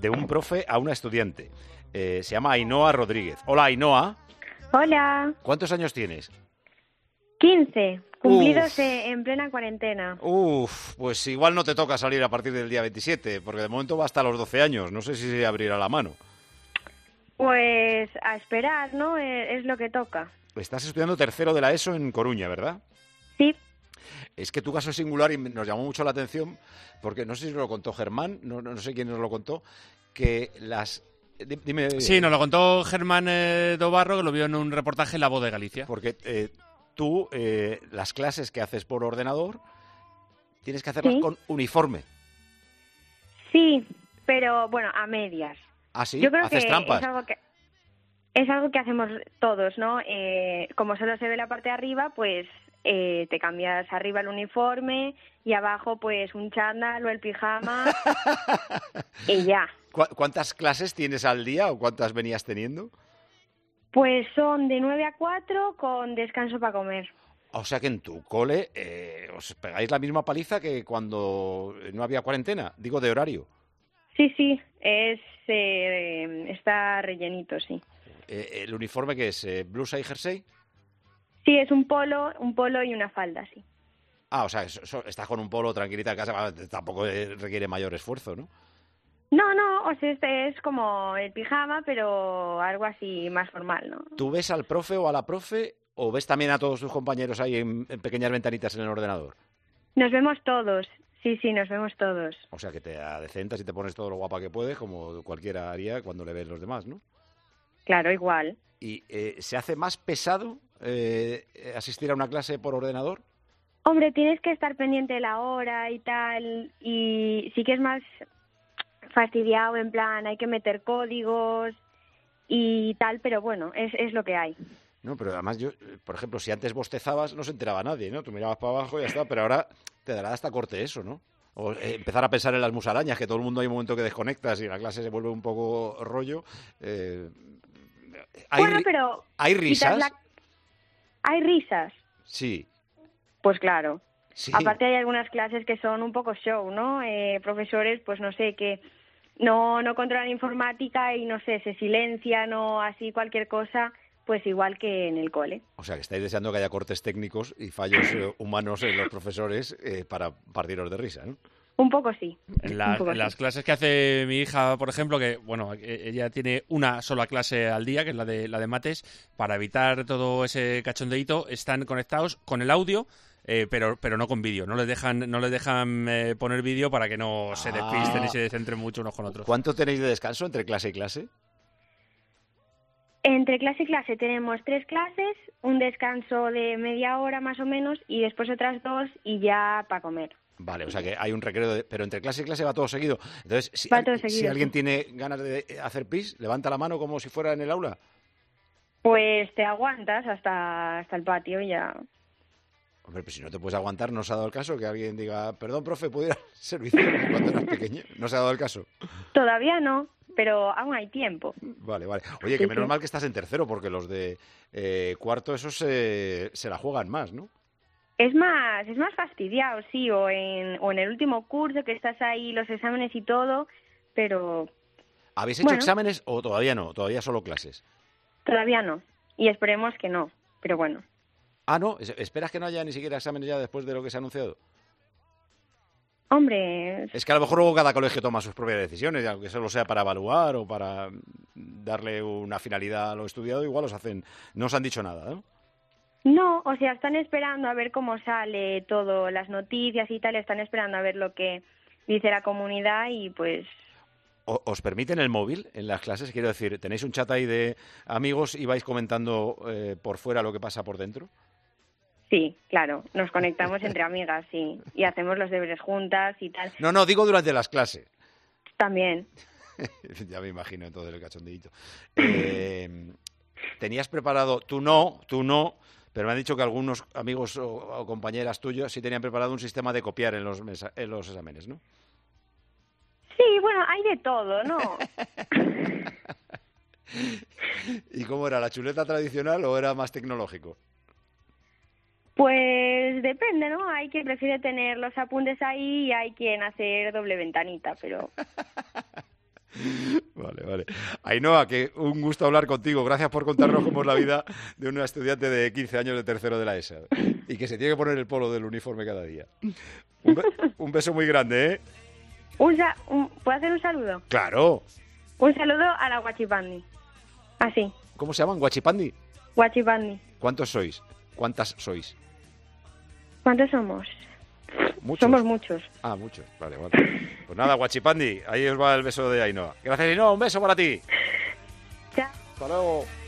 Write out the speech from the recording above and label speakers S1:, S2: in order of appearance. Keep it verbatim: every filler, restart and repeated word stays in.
S1: de un profe a una estudiante. Eh, se llama Ainhoa Rodríguez. Hola, Ainhoa.
S2: Hola.
S1: ¿Cuántos años tienes?
S2: quince, cumplidos
S1: Uf.
S2: en plena cuarentena.
S1: Uf, pues igual no te toca salir a partir del día veintisiete, porque de momento va hasta los doce años. No sé si se abrirá la mano.
S2: Pues a esperar, ¿no? Eh, Es lo que toca.
S1: Estás estudiando tercero de la ESO en Coruña, ¿verdad?
S2: Sí.
S1: Es que tu caso es singular y nos llamó mucho la atención, porque no sé si nos lo contó Germán, no, no sé quién nos lo contó, que las... Dime,
S3: sí, nos lo contó Germán eh, Dobarro, que lo vio en un reportaje en La Voz de Galicia.
S1: Porque eh, tú, eh, las clases que haces por ordenador, tienes que hacerlas
S2: ¿Sí?
S1: con uniforme.
S2: Sí, pero bueno, a medias.
S1: ¿Ah, sí?
S2: Yo creo
S1: ¿Haces
S2: que
S1: trampas?
S2: es algo que es algo que hacemos todos, ¿no? Eh, como solo se ve la parte de arriba, pues eh, te cambias arriba el uniforme y abajo pues un chándal o el pijama y ya.
S1: ¿Cu- ¿Cuántas clases tienes al día o cuántas venías teniendo?
S2: Pues son de nueve a cuatro con descanso para comer.
S1: O sea que en tu cole eh, os pegáis la misma paliza que cuando no había cuarentena, digo de horario.
S2: Sí, sí, es eh, está rellenito, sí.
S1: Eh, ¿El uniforme que es? Eh, ¿Blusa y jersey?
S2: Sí, es un polo, un polo y una falda, sí.
S1: Ah, o sea, eso- eso- estás con un polo tranquilita en casa, tampoco eh, requiere mayor esfuerzo, ¿no?
S2: No, no, o sea, este es como el pijama, pero algo así más formal, ¿no?
S1: ¿Tú ves al profe o a la profe o ves también a todos tus compañeros ahí en, en pequeñas ventanitas en el ordenador?
S2: Nos vemos todos, sí, sí, nos vemos todos.
S1: O sea, que te adecentas y te pones todo lo guapa que puedes, como cualquiera haría cuando le ves los demás, ¿no?
S2: Claro, igual.
S1: ¿Y eh, se hace más pesado eh, asistir a una clase por ordenador?
S2: Hombre, tienes que estar pendiente de la hora y tal, y sí que es más fastidiado, en plan, hay que meter códigos y tal, pero bueno, es, es lo que hay.
S1: No, pero además yo, eh, por ejemplo, si antes bostezabas no se enteraba nadie, ¿no? Tú mirabas para abajo y ya está, pero ahora te dará hasta corte eso, ¿no? O eh, empezar a pensar en las musarañas, que todo el mundo hay un momento que desconectas y la clase se vuelve un poco rollo. Eh, ¿hay,
S2: Bueno,
S1: ri-
S2: pero
S1: ¿Hay
S2: quitas
S1: risas?
S2: la- ¿Hay risas?
S1: Sí,
S2: Pues claro.
S1: sí.
S2: Aparte hay algunas clases que son un poco show, ¿no? Eh, profesores, pues no sé, que no, no controlan informática y no sé, se silencian o así cualquier cosa, pues igual que en el cole.
S1: O sea, que estáis deseando que haya cortes técnicos y fallos eh, humanos en los profesores eh, para partiros de risa, ¿no?
S2: Un poco sí.
S3: En, la-
S2: un poco
S3: en las
S2: sí.
S3: clases que hace mi hija, por ejemplo, que bueno, e- ella tiene una sola clase al día, que es la de la de mates, para evitar todo ese cachondeíto, están conectados con el audio, eh, pero pero no con vídeo, no les dejan no les dejan eh, poner vídeo para que no se despisten
S1: Ah.
S3: y se descentren mucho unos con otros.
S1: ¿Cuánto tenéis de descanso entre clase y clase?
S2: Entre clase y clase tenemos tres clases, un descanso de media hora más o menos y después otras dos y ya para comer.
S1: Vale, o sea que hay un recreo, de- pero entre clase y clase va todo seguido. Entonces, si,
S2: Va
S1: al-
S2: todo
S1: si
S2: seguido,
S1: alguien
S2: sí.
S1: tiene ganas de hacer pis, levanta la mano como si fuera en el aula.
S2: Pues te aguantas hasta, hasta el patio y ya.
S1: Hombre, pues si no te puedes aguantar, no se ha dado el caso que alguien diga, perdón, profe, ¿puedo ir al servicio cuando eras pequeño? No se ha dado el caso.
S2: Todavía no, pero aún hay tiempo.
S1: Vale, vale. Oye, que
S2: Sí,
S1: menos
S2: sí.
S1: mal que estás en tercero, porque los de eh, cuarto, esos se, se la juegan más, ¿no?
S2: Es más, es más fastidiado, sí, o en, o en el último curso que estás ahí, los exámenes y todo, pero
S1: ¿Habéis hecho
S2: Bueno.
S1: exámenes o todavía no? Todavía solo clases.
S2: todavía no. Y esperemos que no, pero bueno.
S1: Ah, no, es- ¿esperas que no haya ni siquiera exámenes ya después de lo que se ha anunciado?
S2: Hombre,
S1: Es que a lo mejor luego cada colegio toma sus propias decisiones, y aunque solo sea para evaluar o para darle una finalidad a lo estudiado, igual os hacen, no os han dicho nada, ¿no?
S2: no, o sea, están esperando a ver cómo sale todo, las noticias y tal, están esperando a ver lo que dice la comunidad y pues
S1: O- ¿Os permiten el móvil en las clases? Quiero decir, ¿tenéis un chat ahí de amigos y vais comentando eh, por fuera lo que pasa por dentro?
S2: sí, claro, nos conectamos entre amigas, sí, y hacemos los deberes juntas y tal.
S1: No, no, digo durante las clases.
S2: También.
S1: Ya me imagino entonces el cachondeíto. Eh, ¿Tenías preparado, tú no, tú no, pero me han dicho que algunos amigos o, o compañeras tuyos sí tenían preparado un sistema de copiar en los, mesa- en los exámenes, ¿no?
S2: Sí, bueno, hay de todo, ¿no?
S1: ¿Y cómo era, la chuleta tradicional o era más tecnológico?
S2: Pues depende, ¿no? Hay quien prefiere tener los apuntes ahí y hay quien hacer doble ventanita, pero
S1: vale. Ainhoa, que un gusto hablar contigo. Gracias por contarnos cómo es la vida de una estudiante de quince años de tercero de la ESA y que se tiene que poner el polo del uniforme cada día. Un, be un beso muy grande, ¿eh?
S2: Un sa un, ¿Puedo hacer un saludo?
S1: ¡Claro!
S2: Un saludo a la Guachipandi. Así.
S1: ¿Cómo se llaman? ¿Guachipandi?
S2: Guachipandi.
S1: ¿Cuántos sois? ¿Cuántas sois?
S2: ¿Cuántos somos?
S1: ¿Muchos?
S2: Somos muchos.
S1: Ah, muchos. Vale, vale. Pues nada, Guachipandi, ahí os va el beso de Ainhoa. Gracias, Ainhoa. Un beso para ti.
S2: Chao.
S1: Hasta luego.